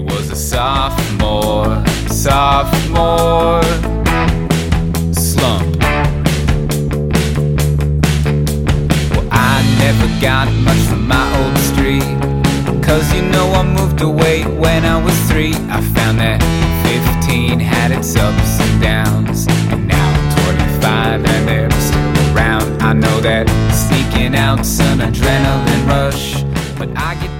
was a sophomore slump. Well, I never got much from my old street, 'cause you know I moved away when I was 3. I found that 15 had its ups and downs, and now I'm 25 and they're still around. I know that sneaking out's an adrenaline rush, but I get